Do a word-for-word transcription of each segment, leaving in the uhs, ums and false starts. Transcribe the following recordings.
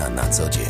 Media na co dzień.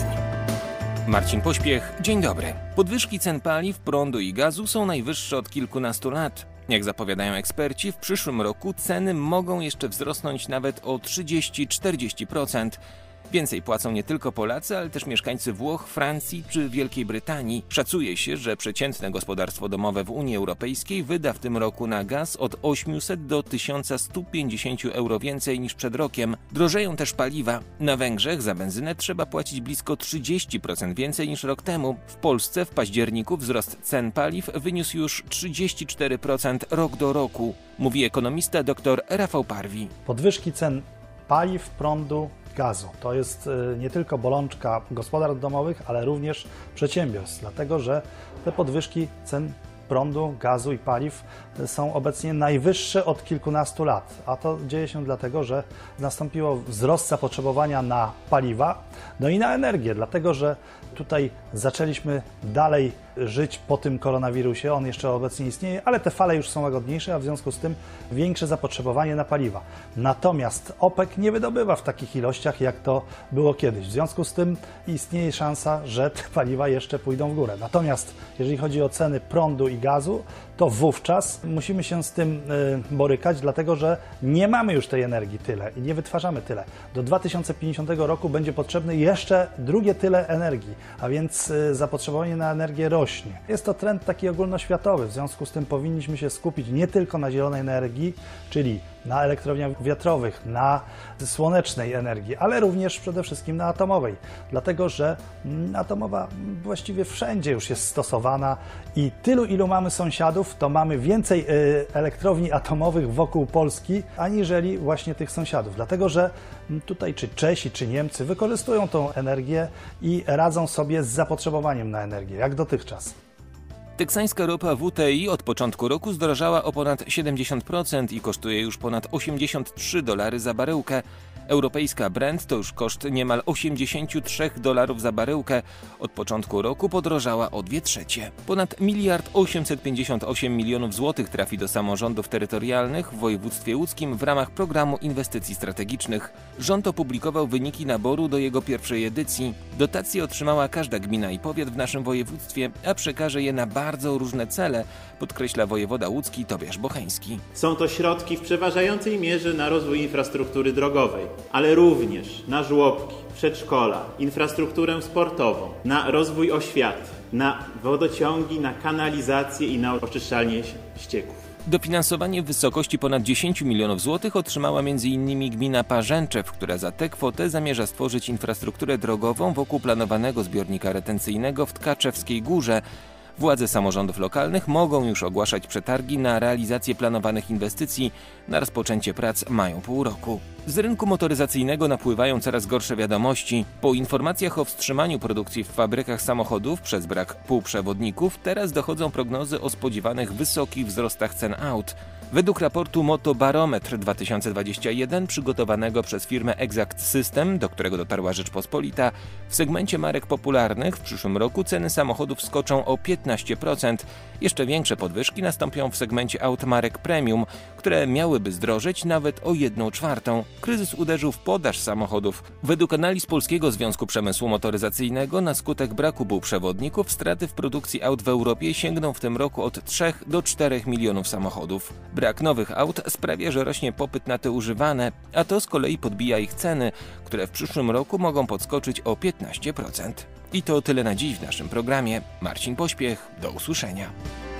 Marcin Pośpiech, dzień dobry. Podwyżki cen paliw, prądu i gazu są najwyższe od kilkunastu lat. Jak zapowiadają eksperci, w przyszłym roku ceny mogą jeszcze wzrosnąć nawet o trzydzieści do czterdziestu procent. Więcej płacą nie tylko Polacy, ale też mieszkańcy Włoch, Francji czy Wielkiej Brytanii. Szacuje się, że przeciętne gospodarstwo domowe w Unii Europejskiej wyda w tym roku na gaz od osiemset do tysiąc sto pięćdziesiąt euro więcej niż przed rokiem. Drożeją też paliwa. Na Węgrzech za benzynę trzeba płacić blisko trzydzieści procent więcej niż rok temu. W Polsce w październiku wzrost cen paliw wyniósł już trzydzieści cztery procent rok do roku, mówi ekonomista dr Rafał Parwi. Podwyżki cen paliw, prądu, gazu. To jest nie tylko bolączka gospodarstw domowych, ale również przedsiębiorstw, dlatego że te podwyżki cen prądu, gazu i paliw są obecnie najwyższe od kilkunastu lat, a to dzieje się dlatego, że nastąpiło wzrost zapotrzebowania na paliwa, no i na energię, dlatego że tutaj zaczęliśmy dalej żyć po tym koronawirusie, on jeszcze obecnie istnieje, ale te fale już są łagodniejsze, a w związku z tym większe zapotrzebowanie na paliwa. Natomiast OPEC nie wydobywa w takich ilościach, jak to było kiedyś. W związku z tym istnieje szansa, że te paliwa jeszcze pójdą w górę. Natomiast jeżeli chodzi o ceny prądu i gazu, to wówczas musimy się z tym y, borykać, dlatego że nie mamy już tej energii tyle i nie wytwarzamy tyle. Do dwa tysiące pięćdziesiątego roku będzie potrzebne jeszcze drugie tyle energii, a więc y, zapotrzebowanie na energię rośnie. Jest to trend taki ogólnoświatowy, w związku z tym powinniśmy się skupić nie tylko na zielonej energii, czyli na elektrowniach wiatrowych, na słonecznej energii, ale również przede wszystkim na atomowej, dlatego że atomowa właściwie wszędzie już jest stosowana i tylu, ilu mamy sąsiadów, to mamy więcej elektrowni atomowych wokół Polski, aniżeli właśnie tych sąsiadów, dlatego że tutaj czy Czesi, czy Niemcy wykorzystują tą energię i radzą sobie z zapotrzebowaniem na energię, jak dotychczas. Teksańska ropa W T I od początku roku zdrożała o ponad siedemdziesiąt procent i kosztuje już ponad osiemdziesiąt trzy dolary za baryłkę. Europejska Brent to już koszt niemal osiemdziesiąt trzy dolarów za baryłkę. Od początku roku podrożała o dwie trzecie. Ponad miliard osiemset pięćdziesiąt osiem milionów złotych trafi do samorządów terytorialnych w województwie łódzkim w ramach programu inwestycji strategicznych. Rząd opublikował wyniki naboru do jego pierwszej edycji. Dotacje otrzymała każda gmina i powiat w naszym województwie, a przekaże je na bardzo różne cele, podkreśla wojewoda łódzki Tobiasz Bocheński. Są to środki w przeważającej mierze na rozwój infrastruktury drogowej, ale również na żłobki, przedszkola, infrastrukturę sportową, na rozwój oświaty, na wodociągi, na kanalizację i na oczyszczalnię ścieków. Dofinansowanie w wysokości ponad dziesięć milionów złotych otrzymała między innymi gmina Parzęczew, która za tę kwotę zamierza stworzyć infrastrukturę drogową wokół planowanego zbiornika retencyjnego w Tkaczewskiej Górze. Władze samorządów lokalnych mogą już ogłaszać przetargi na realizację planowanych inwestycji. Na rozpoczęcie prac mają pół roku. Z rynku motoryzacyjnego napływają coraz gorsze wiadomości. Po informacjach o wstrzymaniu produkcji w fabrykach samochodów przez brak półprzewodników, teraz dochodzą prognozy o spodziewanych wysokich wzrostach cen aut. Według raportu Motobarometr dwa tysiące dwudziesty pierwszy przygotowanego przez firmę Exact System, do którego dotarła Rzeczpospolita, w segmencie marek popularnych w przyszłym roku ceny samochodów skoczą o piętnaście procent. Jeszcze większe podwyżki nastąpią w segmencie aut marek premium, które miałyby zdrożeć nawet o jedną czwartą. Kryzys uderzył w podaż samochodów. Według analiz Polskiego Związku Przemysłu Motoryzacyjnego na skutek braku półprzewodników straty w produkcji aut w Europie sięgną w tym roku od trzech do czterech milionów samochodów. Brak nowych aut sprawia, że rośnie popyt na te używane, a to z kolei podbija ich ceny, które w przyszłym roku mogą podskoczyć o piętnaście procent. I to tyle na dziś w naszym programie. Marcin Pośpiech, do usłyszenia.